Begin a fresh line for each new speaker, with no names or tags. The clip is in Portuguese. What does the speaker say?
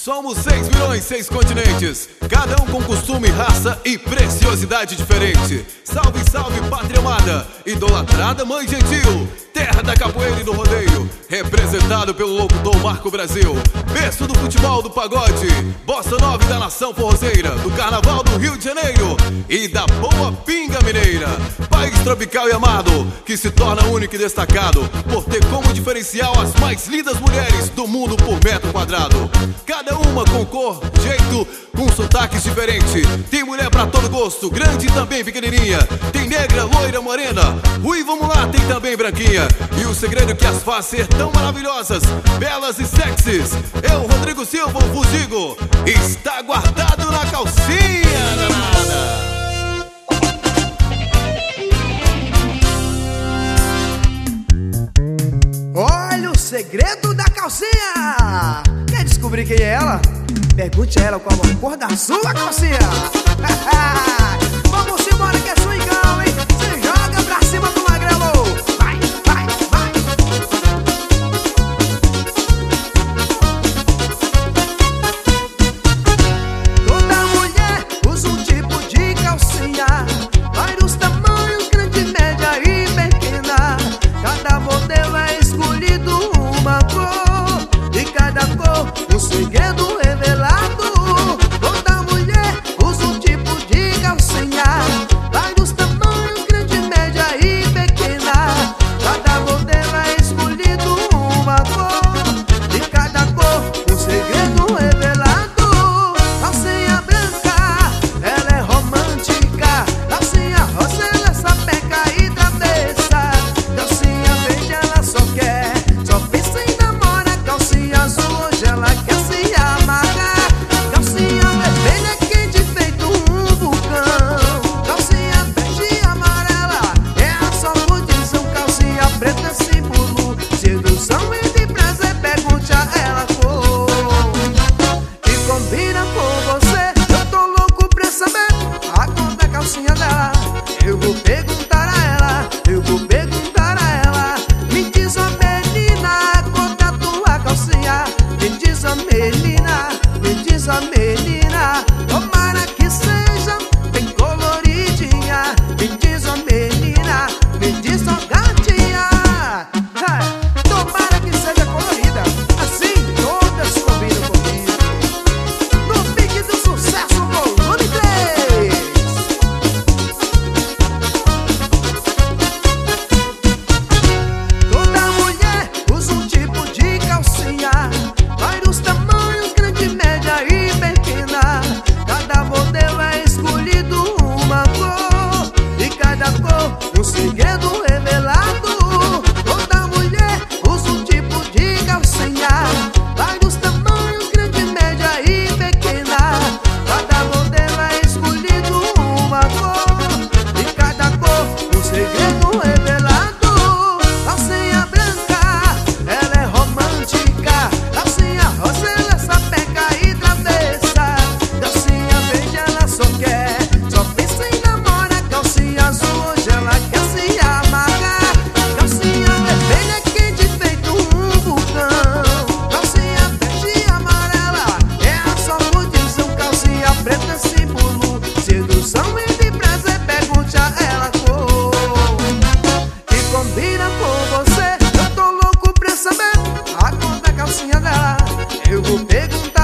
Somos 6 milhões, 6 continentes, cada um com costume, raça e preciosidade diferente. Salve, salve, pátria amada, idolatrada mãe gentil, terra da capoeira e do rodeio, representado pelo locutor Marco Brasil, berço do futebol, do pagode, bossa nova da nação forrozeira, do carnaval do Rio de Janeiro e da boa pinga mineira. País tropical e amado, que se torna único e destacado por ter como diferencial as mais lindas mulheres do mundo por metro quadrado. Cada uma com cor, jeito, com sotaques diferentes. Tem mulher pra todo gosto, grande e também pequenininha. Tem negra, loira, morena, ruiva, mulata, tem também branquinha. E o segredo que as faz ser tão maravilhosas, belas e sexys, eu, Rodrigo Silva, vos digo, está guardado na calcinha danada.
Olha o segredo da calcinha. Quer descobrir quem é ela? Pergunte a ela qual a cor da sua calcinha. Vamos embora que é swingão, hein? Se joga pra cima do magrelo. Vai, vai, vai. Toda mulher usa um tipo de calcinha, vários tamanhos, grande, média e pequena. Cada modelo é escolhido uma cor, e cada cor um segredo revelado. Toda mulher usa um tipo de calcinha, vários tamanhos, grande, média e pequena. Cada modelo é escolhido uma cor, e cada cor um segredo revelado. Calcinha branca, ela é romântica. Calcinha rosa, ela sapeca e travessa. Calcinha verde, ela só quer, só pensa em namorar. Calcinha azul, hoje ela quer se amarrar. Calcinha vermelha, quente feito um vulcão. Calcinha verde e amarela é a sua condição. Calcinha preta, símbolo, sedução e de prazer. Pergunte a ela a cor que combina com você. Eu tô louco pra saber a cor da calcinha dela. Eu vou perguntar a ela, eu vou perguntar a ela. Me diz, ó menina, a cor da tua calcinha. Me diz, ó menina, me diz, ó menina. Tomara que seja bem coloridinha. Me diz, ó menina, me diz, ó gatinha. Tomara que seja colorida, assim todas combinam comigo. No pique do sucesso, volume 3. Toda mulher usa um tipo de calcinha, vários tamanhos, grande, média e pequena. Cada modelo é escolhido uma cor, e cada cor um segredo revelado. Toda mulher usa um tipo de calcinha, vários tamanhos, grande, média e pequena. Cada modelo é escolhido uma cor, e cada cor um segredo revelado. Calcinha branca, ela é romântica. Calcinha rosa, ela sapeca e travessa. Calcinha verde, ela só quer, só pensa em namorar. Calcinha azul, hoje ela quer se amarrar. Calcinha vermelha, quente feito um vulcão. Calcinha verde e amarela é a sua condição. Calcinha preta, símbolo, sedução e de prazer. Pergunte a ela a cor que combina com você. Eu tô louco pra saber a cor da calcinha dela. Eu vou perguntar